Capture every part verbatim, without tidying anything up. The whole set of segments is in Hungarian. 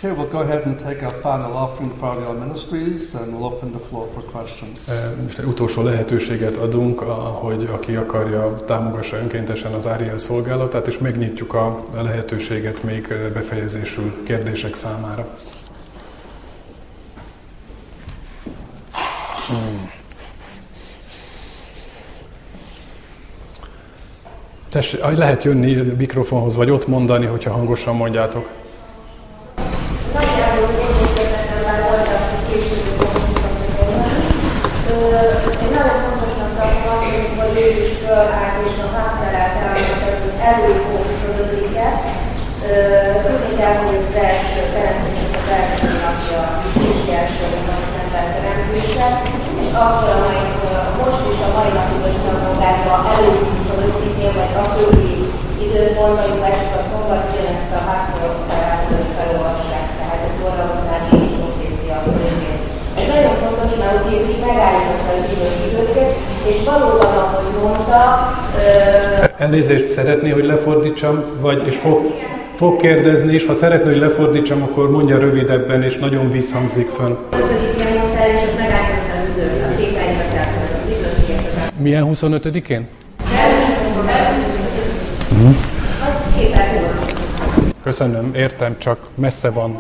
Okay, we'll go ahead and take our final offering for our ministries, and we'll open the floor for questions. Most egy utolsó lehetőséget adunk, hogy aki akarja, támogassa önkéntesen az Ariel szolgálatát, és megnyitjuk a lehetőséget még befejezésül kérdések számára. Hmm. Tessék, lehet jönni a mikrofonhoz, vagy ott mondani, hogyha hangosan mondjátok. És a használát elmondhatjuk előfordulódiket. Tudni kell, hogy az első teremtésnek az első napja, és első napja az ember teremtése, és akkor a mai, most is a mai napigosnak magában előfordulódiknél, vagy a földi időpontban, hogy csak a szombat ugyanezt a használót felolvassák, tehát ez orralottáni és profécia a körülmény. Ez nagyon fontos, mert ugye ez így megállította az idős időket, és valóban, ahogy mondta... Uh, Elnézést, szeretné, hogy lefordítsam, vagy, és fog, fog kérdezni is. Ha szeretné, hogy lefordítsam, akkor mondja rövidebben, és nagyon visszhangzik fönn. Milyen huszonötödikén? Hmm. Köszönöm, értem, csak messze van.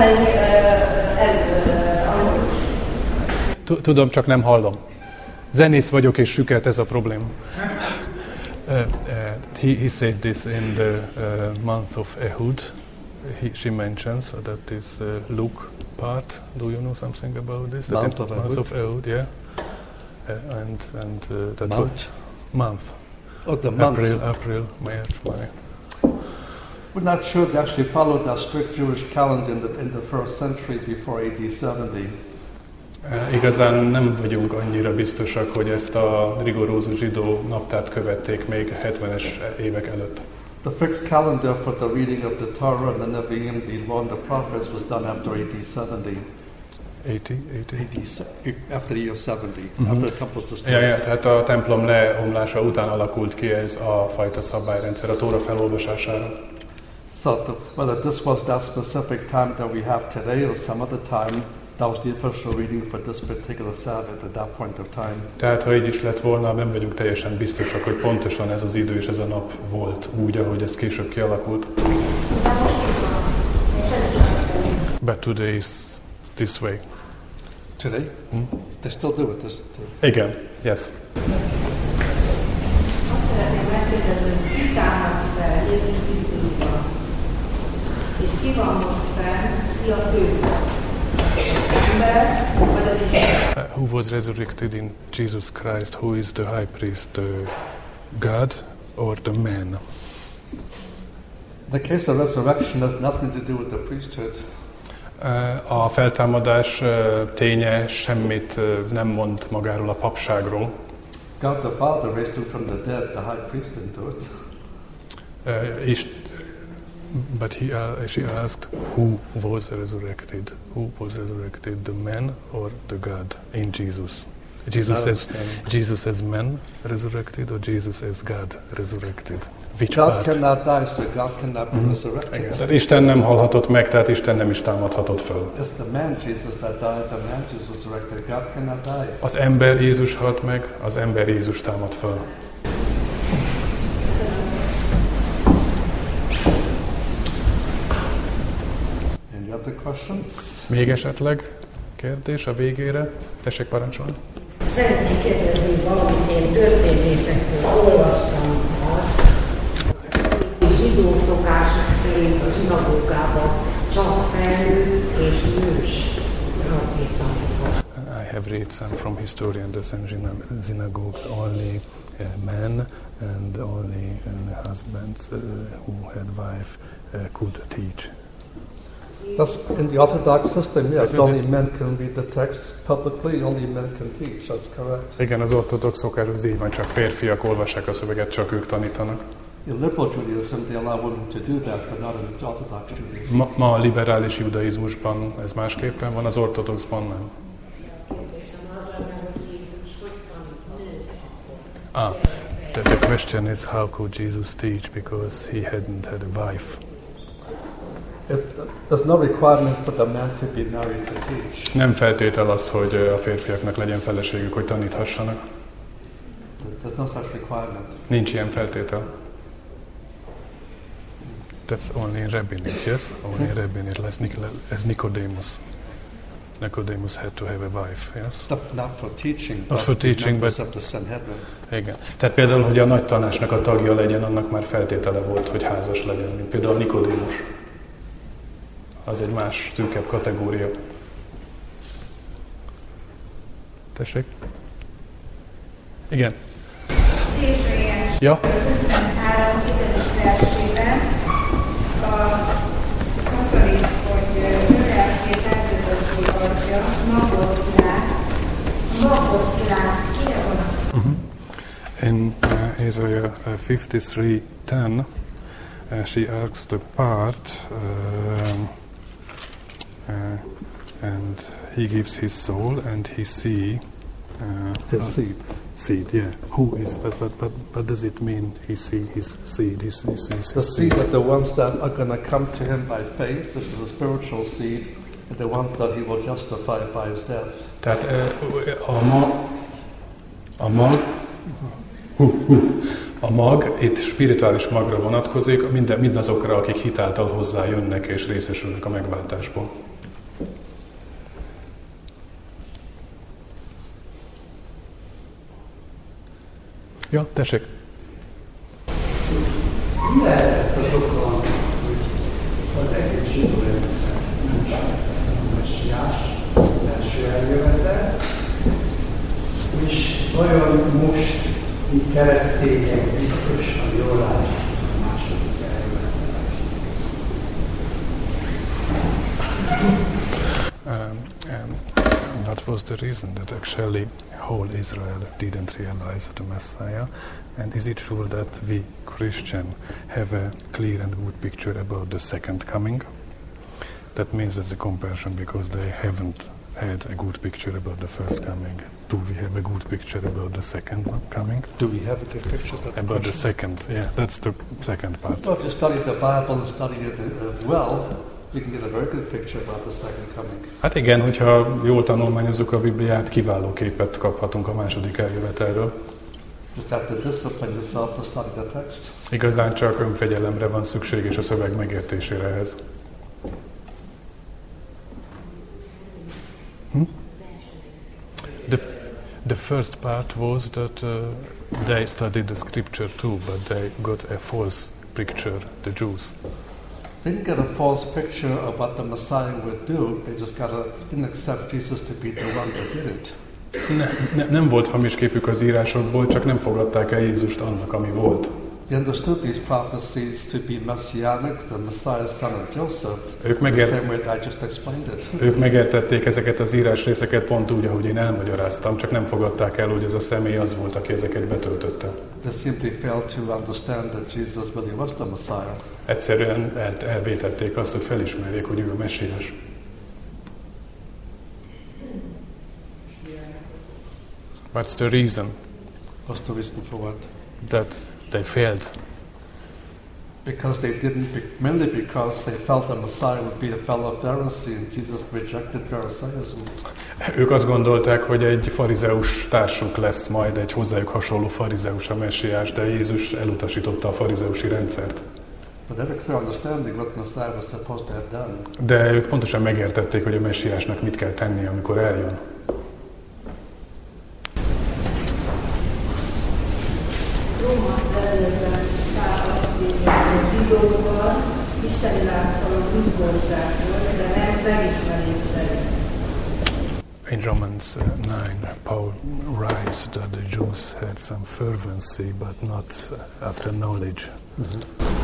Tudom, csak nem hallom. Zenész vagyok, és süket, ez a probléma. Uh, uh, he, he said this in the uh, month of Ehud. He, she mentions so that is uh, Luke part. Do you know something about this? Month of month Ehud. of Ehud, yeah. Uh, and and uh, that month. month. Oh, the month. April, April, May, May. We're not sure they actually followed that strict Jewish calendar in the in the first century before A D seventy. Uh, igazán nem vagyunk annyira biztosak, hogy ezt a rigorózus zsidó naptárt követték még hetvenes évek előtt. The fixed calendar for the reading of the Torah and the Nevi'im, the law and the prophets was done after A D seventy. eighty, eighty? A D, after the year seventy, mm-hmm. after the temple was destroyed. Ja, ja, tehát a templom leomlása után alakult ki ez a fajta szabályrendszer a Tóra felolvasására. So the, whether this was that specific time that we have today or some other time, that was the official reading for this particular Sabbath at that point of time. Tehát, ha így is lett volna, nem vagyunk teljesen biztosak, hogy pontosan ez az idő és ez a nap volt úgy, ahogy ez később kialakult. But today is this way. Today? Hmm? They still do it this day. Igen, yes. Azt szeretném megkérdezni, hogy ki támadt fel Jézus Krisztusban, és ki van most fenn, ki a főben? Uh, who was resurrected in Jesus Christ? Who is the high priest, the God or the man? The case of resurrection has nothing to do with the priesthood. Uh, a feltámadás uh, ténye semmit uh, nem mond magáról a papságról. God the Father raised him from the dead. The high priest didn't do it. Uh, és But he, uh, she asked, who was resurrected? Who was resurrected, the man or the God in Jesus? Jesus as Jesus as man resurrected, or Jesus as God resurrected? Which God part? cannot die, so God cannot be mm. resurrected. Igen, tehát Isten nem halhatott meg, tehát Isten nem is támadhatott föl. It's the man Jesus that died, the man Jesus resurrected. God cannot die. Az ember Jézus halt meg, az ember Jézus támad föl. Other questions? Még esetleg kérdés a végére? Tessék parancsolni. Szeretnék kérdezni valamit, én történészektől olvastam azt, hogy zsidó szokásnak szerint a zsinagógában csak felnőtt és nős rabbi tanítva. I have read some from history and the synagogues only uh, men and only uh, husbands uh, who had wife uh, could teach. That's in the Orthodox system, yes. Only men can read the text publicly, only men can teach, that's correct. Igen, az ortodox szokás, az így van, csak férfiak olvassák a szöveget, csak ők tanítanak. In liberal Judaism, they allow women to do that, but not in Orthodox Judaism. Ma, ma a liberális judaizmusban ez másképpen van, az ortodoxban nem. Ah, the, the question is how could Jesus teach because he hadn't had a wife? It, there's no requirement for the man to be married to teach. Nem feltétel az, hogy a férfiaknak legyen feleségük, hogy taníthassanak. There's no such requirement. Nincs ilyen feltétel. That's only in rabbinate, yes? Only in rabbinate, as Nicodemus. Nicodemus had to have a wife, yes? Not, not for teaching, Not but for teaching, but but... the Sanhedrin. Igen. Tehát például, hogy a nagy tanácsnak a tagja legyen, annak már feltétele volt, hogy házas legyen, mint például Nikodémus. Az egy más, szűkebb kategória. Tessék? Igen. Ja? huszonhárom versében a katalik, hogy növelség eltözötti adja, magot lát, magot lát, kire van? Uh-huh. In uh, Isaiah uh, fifty-three ten, uh, she asks the part, uh, uh, and he gives his soul, and he see uh, His uh, seed. Seed, yeah. Who is? But but but but does it mean he see his seed? He sees his, The his seed that the ones that are going to come to him by faith, this is a spiritual seed, and the ones that he will justify by his death. Tehát uh, a mag, a mag, hú, hú, a mag itt spirituális magra vonatkozik, minden, mindazokra, akik hitáltal hozzájönnek és részesülnek a megváltásból. Ja, tessék. Mi lehet az oka, hogy az egész zsidó rendszer nem csak a messiás, első eljövetel, és vajon most mi keresztények biztosan jól látjuk a második eljövetel? Um, um, that was the reason that actually whole Israel didn't realize the Messiah. And is it true that we Christian have a clear and good picture about the second coming? That means that's a comparison because they haven't had a good picture about the first coming. Do we have a good picture about the second coming? Do we have a good picture? Of About the second, yeah, that's the second part. Well, if you study the Bible and study it uh, well, you can get a very good picture about the second coming. Hát igen, hogyha jól tanulmányozzuk a Bibliát, kiváló képet kaphatunk a második eljövetelről. Just have to discipline yourself to study the text. Igazán csak önfegyelemre van szükség és a szöveg megértésére ehhez. Hm? The, the first part was that uh, they studied the scripture too, but they got a false picture, the Jews. They didn't get a false picture of what the Messiah would do. They just got a, didn't accept Jesus to be the one that did it. Ne, ne, nem volt hamis képük az írásokból, csak nem fogadták el Jézust annak, ami volt. They understood these prophecies to be messianic, the Messiah, son of Joseph, Ők, the megért, same way that I just explained it. ők megértették ezeket az írás részeket pont úgy, ahogy én elmagyaráztam, csak nem fogadták el, hogy ez a személy az volt, aki ezeket betöltötte. They simply failed to understand that Jesus really was the Messiah. Egyszerűen el, elvétették azt, hogy felismerjék, hogy ő a messiás. What's the reason? What's the reason for what? That they failed. Because they didn't, be, mainly because they felt the Messiah would be a fellow Pharisee and Jesus rejected Pharisaism. Ők azt gondolták, hogy egy farizeus társuk lesz majd, egy hozzájuk hasonló farizeus a messiás, de Jézus elutasította a farizeusi rendszert. But they had a clear understanding what the Messiah was supposed to have done. De ők pontosan megértették, hogy a messiásnak mit kell tennie, amikor eljön. In Romans uh, nine, Paul writes that the Jews had some fervency, but not uh, after knowledge. Mm-hmm.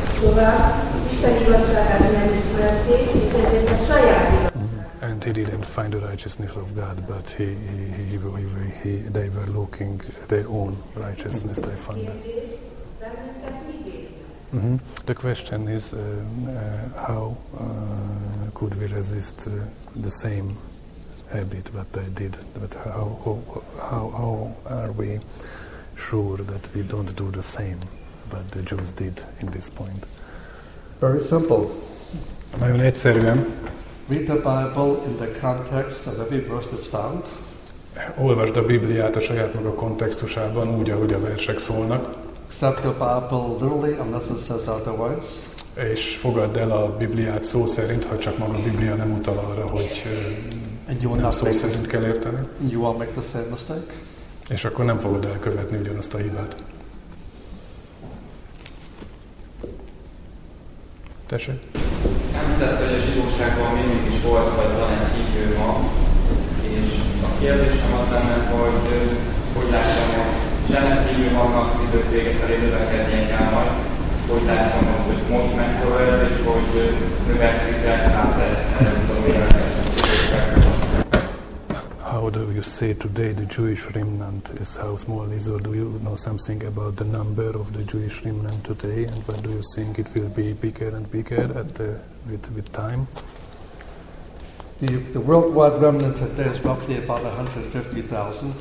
Mm-hmm. And he didn't find the righteousness of God, but he, he, he, he, he, they were looking at their own righteousness. They found it. Mm-hmm. The question is uh, uh, how uh, could we resist uh, the same habit that they did? But how, how, how, how are we sure that we don't do the same that the Jews did in this point? Very simple. Nagyon egyszerűen. Read the Bible in the context of every verse that's found. Olvasd a Bibliát a saját maga kontextusában, úgy, ahogy a versek szólnak. Accept the Bible literally unless it says otherwise. És fogadd el a Bibliát szó szerint, ha csak maga a Biblia nem utal arra, hogy nem szó szerint kell érteni. You won't make the same mistake. És akkor nem fogod elkövetni ugyanazt a hibát. Tessék? Említett, hogy a zsidóságban mindig is volt, vagy van egy hívő ma, és a kérdésem az lenne, hogy hogy látom, hogy zsenet hívő magnak az idők vége felé növekednie kell majd, hogy látom, hogy most mekkora ez, és hogy növekszik el, hát erre tudom érdekel. How do you say today the Jewish remnant is how small is, or do you know something about the number of the Jewish remnant today, and when do you think it will be bigger and bigger at the, with, with time? The, the worldwide remnant today is roughly about one hundred fifty thousand.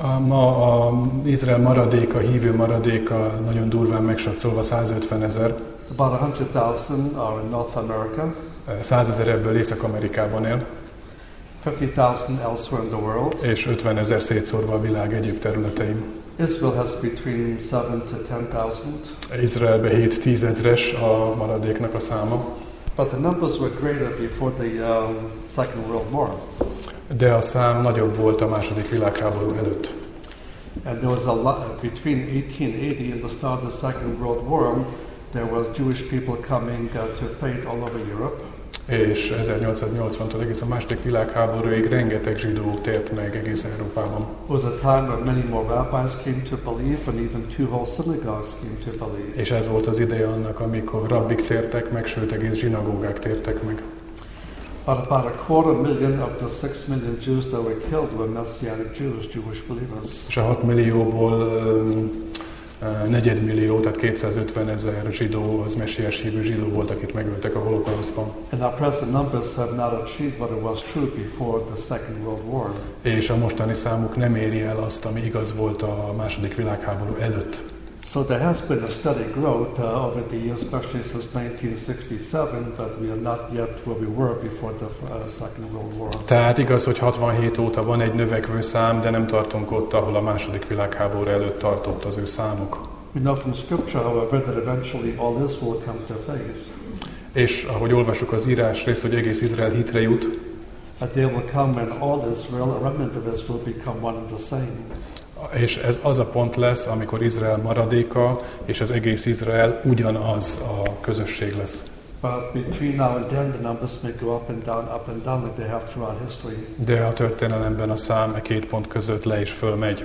Ma az Izrael maradéka, hívő maradéka nagyon durván megsatszolva százötven ezer. About one hundred thousand are in North America. százezer ebből Észak-Amerikában él. fifty thousand elsewhere in the world. És ötven ezer szétszórva a világ egyéb területein. Israel has between seven to ten thousand. Izraelbe hét-tíz ezres a maradéknak a száma. But the numbers were greater before the um, Second World War. De a szám nagyobb volt a második világháború előtt. And there was a lot between eighteen eighty and the start of the Second World War. There was Jewish people coming uh, to faith all over Europe. És ezernyolcszáznyolcvantól egész a második világháborúig rengeteg zsidó tért meg egész Európában. It was a time when many more rabbis came to believe, and even two whole synagogues came to believe. És ez volt az ideje annak, amikor rabbik tértek meg, sőt egész zsinagógák tértek meg. But about a quarter million of the six million Jews that were killed were Messianic Jews, Jewish believers. És a hat millióból um, negyedmillió, tehát kétszázötven ezer zsidó, az messiás hívő zsidó volt, akit megöltek a holokauszban. And our present numbers have not achieved what it was true before the Second World War. És a mostani számuk nem éri el azt, ami igaz volt a második világháború előtt. So there has been a steady growth uh, over the years, especially since nineteen sixty-seven, but we are not yet where we were before the uh, Second World War. Tehát igaz, hogy hatvanhét óta van egy növekvő szám, de nem tartunk ott, ahol a második világháború előtt tartott az ő számuk. We know from Scripture, however, that eventually all this will come to faith. És ahogy olvasjuk az írás részt, hogy egész Izrael hitre jut, A day will come when all Israel, a remnant of Israel, become one and the same. és ez az a pont lesz, amikor Izrael maradéka és az egész Izrael ugyanaz a közösség lesz. But between now and then, the numbers may go up and down, up and down, like they have throughout history. De a történelemben a szám e két pont között le és fölmegy.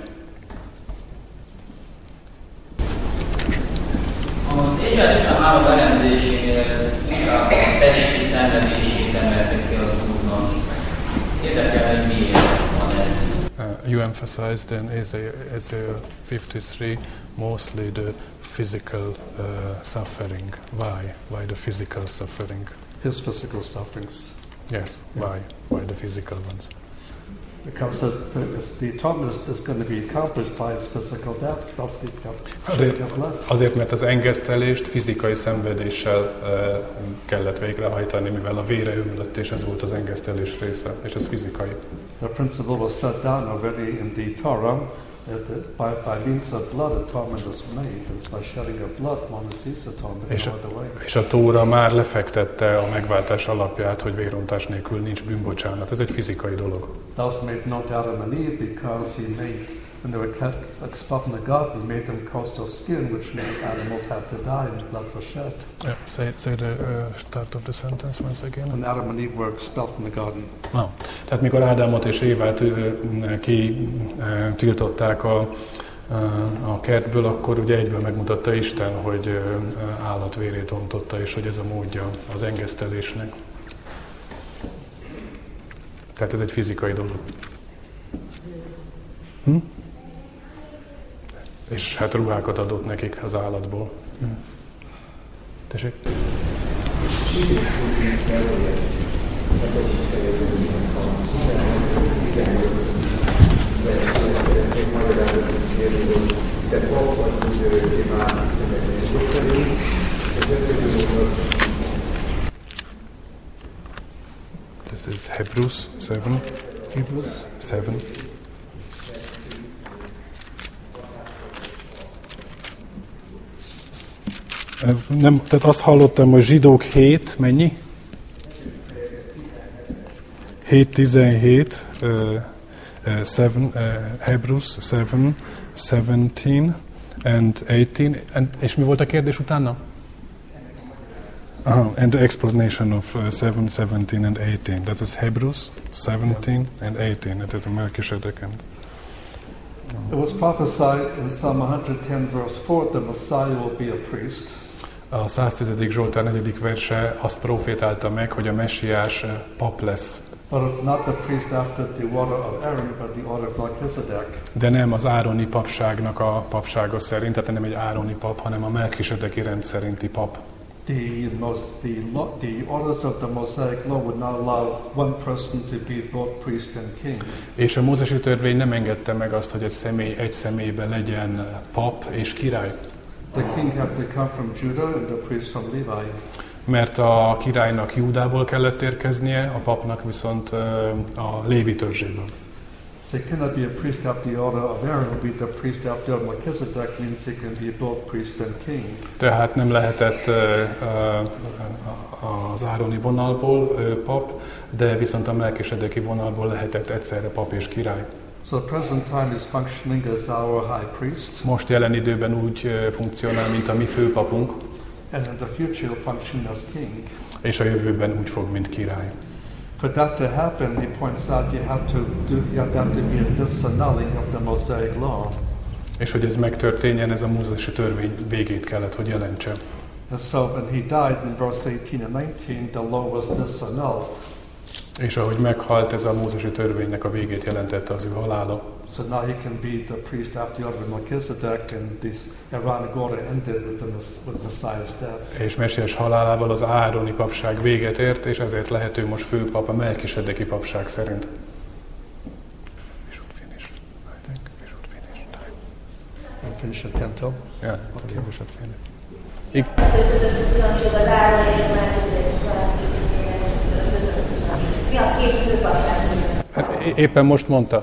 Az élet a állat elemzésénél inkább a testi szenvedését emeltek ki az Úrnak. Érdekel, hogy miért van ez. Uh, you emphasized in Isaiah, Isaiah fifty-three mostly the physical uh, suffering. Why? Why the physical suffering? His physical sufferings. Yes, Yeah. why? Why the physical ones? Because the, the atonement is, is going to be accomplished by his physical death. That's the Azért, shedding of blood. azért, mert az engesztelést fizikai szenvedéssel uh, kellett végrehajtani, mivel a vére ömlött, és ez volt az engesztelés része, és ez fizikai. The principle was set down already in the Torah that by, by means of blood atonement is made. It's by shedding of blood one receives atonement És no a, other way. és a Tóra már lefektette a megváltás alapját, hogy vérontás nélkül nincs bűnbocsánat. Ez egy fizikai dolog. That was made known to Adam and Eve because he made, when they were kept expelled from the garden, he made them coats of skin, which means animals had to die and blood was shed. Yeah, say, say the uh, start of the sentence once again. When Adam and Eve were expelled from the garden. Ah, tehát mikor Ádámot és Évát ki tiltották a, a kertből, akkor ugye egyből megmutatta Isten, hogy állatvérét ontotta, és hogy ez a módja az engesztelésnek. Tehát ez egy fizikai dolog. Hm? És hát ruhákat adott nekik az állatból. Hm. Tessék? This is Hebrews seven. Hebrews seven. Nem, tehát azt hallottam, hogy zsidók hét, mennyi? hét tizenhét, uh, uh, seven, uh, Hebrews seven, seventeen and eighteen. And, és mi volt a kérdés utána? Uh, and the explanation of uh, seven, seventeen and eighteen. That is Hebrews seventeen and eighteen. That is the Melchizedek. And, It was prophesied in Psalm one ten verse four that Messiah will be a priest. A száztizedik Zsoltár negyedik verse azt profétálta meg, hogy a messiás pap lesz. But not the priest after the order of Aaron, but the order of Melchizedek. De nem az ároni papságnak a papsága szerint, tehát nem egy ároni pap, hanem a melchisedeki rend szerinti pap. The, most, the, the orders of the Mosaic law would not allow one person to be both priest and king. És a mózesi törvény nem engedte meg azt, hogy egy személy egy személyben legyen pap és király. The king had to come from Judah and the priest from Levi. Mert a királynak Júdából kellett érkeznie, a papnak viszont a Lévi törzséből. So he cannot be a priest after the order of Aaron, will be the priest after Melchizedek, means he can be both priest and king. Tehát nem lehetett uh, uh, az ároni vonalból uh, pap, de viszont a melchisedeki vonalból lehetett egyszerre pap és király. So the present time is functioning as our high priest. Most jelen időben úgy uh, funkcionál, mint a mi főpapunk. And in the future will function as king. És a jövőben úgy fog, mint király. For that to happen, he points out you have to do, you have got to be a disannulling of the Mosaic law. És hogy ez megtörténjen, ez a mózesi törvény végét kellett, hogy jelentse. And so when he died in verse eighteen and nineteen, the law was disannulled. És ahogy meghalt, ez a mózesi törvénynek a végét jelentette az ő halála. So now he can be the priest after the order of Melchizedek, and this Aaronic order ended with, the, with Messiah's death. És messiás halálával az ároni papság véget ért, és ezért lehető most főpap a melchisedeki papság szerint. We should finish, I think. We should finish time. And finish at ten till? Yeah, okay, we should finish. I- Hát é- éppen most mondta.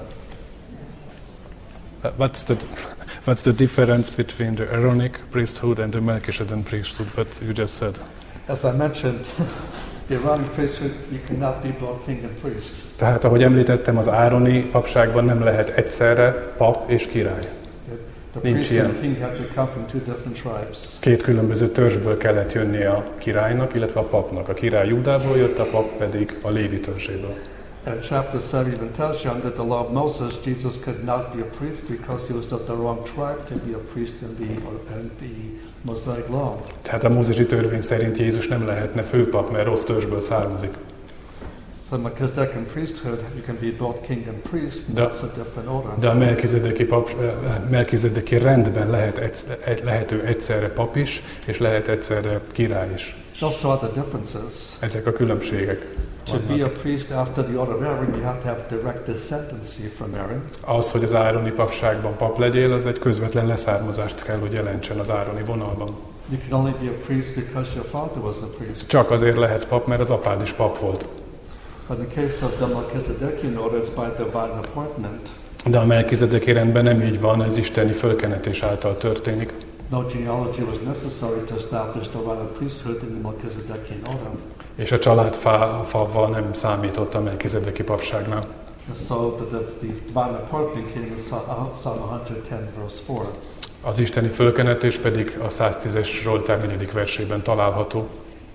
Uh, What's the, what's the difference between the Aaronic priesthood and the Melchizedek priesthood? But you just said. As I mentioned, the Aaronic priesthood, you cannot be both king and priest. Tehát, ahogy említettem, az ároni papságban nem lehet egyszerre pap és király. The, the Nincs priest ilyen. and king have to come from two different tribes. Két különböző törzsből kellett jönnie a királynak, illetve a papnak. A király Júdából jött, a pap pedig a Lévi törzséből. And chapter seven even tells you under the law of Moses, Jesus could not be a priest because he was of the wrong tribe to be a priest in the, in the Mosaic law. Tehát a mózesi törvény szerint Jézus nem lehetne főpap, mert rossz törzsből származik. So Melchizedek priesthood, you can be both king and priest, De- that's a different order. De a melchizedeki, pap, melchizedeki rendben lehet egy, egy, lehető egyszerre pap is, és lehet egyszerre király is. Also are the differences. Ezek a különbségek. To be a priest after the order of Aaron, you have to have direct descendancy from Aaron. Az, hogy az ároni papságban pap legyél, az egy közvetlen leszármazást kell, hogy jelentsen az ároni vonalban. You can only be a priest because your father was a priest. Csak azért lehetsz pap, mert az apád is pap volt. But in the case of the Melchizedekian order, it's by divine appointment. De a melchizedeki rendben nem így van, ez isteni fölkenetés által történik. No genealogy was necessary to establish the right of priesthood in the Melchizedekian order. És a családfával nem számított a melchizedeki papságnál. And so the, the, the divine appointment came in Psalm one ten verse four. Az isteni fölkenetés pedig a száztízes Zsoltár negyedik versében található.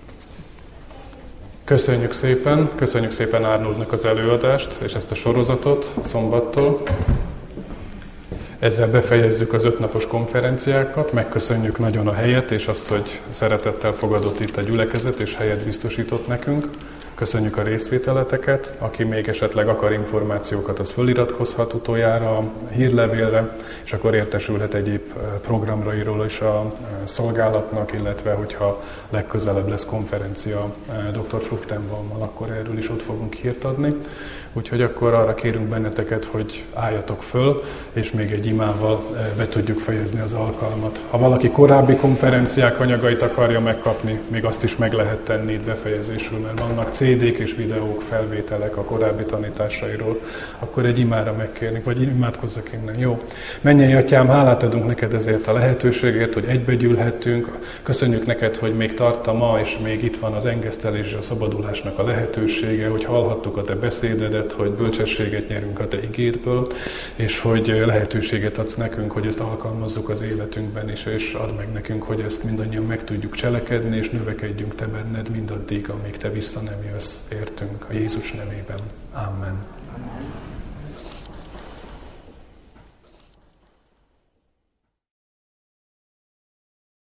Köszönjük szépen, köszönjük szépen Arnoldnak az előadást és ezt a sorozatot szombattól. Ezzel befejezzük az ötnapos konferenciákat, megköszönjük nagyon a helyet és azt, hogy szeretettel fogadott itt a gyülekezet és helyet biztosított nekünk. Köszönjük a részvételeteket, aki még esetleg akar információkat, az föliratkozhat utoljára a hírlevélre, és akkor értesülhet egyéb programrairól is a szolgálatnak, illetve hogyha legközelebb lesz konferencia doktor Fruchtenbaummal, akkor erről is ott fogunk hírt adni. Úgyhogy akkor arra kérünk benneteket, hogy álljatok föl, és még egy imával be tudjuk fejezni az alkalmat. Ha valaki korábbi konferenciák anyagait akarja megkapni, még azt is meg lehet tenni itt befejezésül, mert vannak cé cé dék és videók, felvételek a korábbi tanításairól, akkor egy imára megkérnék, vagy imádkozzak innen. Jó. Mennyei Atyám, hálát adunk neked ezért a lehetőségért, hogy egybegyűlhettünk. Köszönjük neked, hogy még tart a ma, és még itt van az engesztelés és a szabadulásnak a lehetősége, hogy hallhattuk a te beszédedet, hogy bölcsességet nyerünk a te igédből, és hogy lehetőséget adsz nekünk, hogy ezt alkalmazzuk az életünkben is, és add meg nekünk, hogy ezt mindannyian meg tudjuk cselekedni, és növekedjünk te benned mindaddig, amíg te vissza nem jössz, értünk a Jézus nevében. Amen. Amen.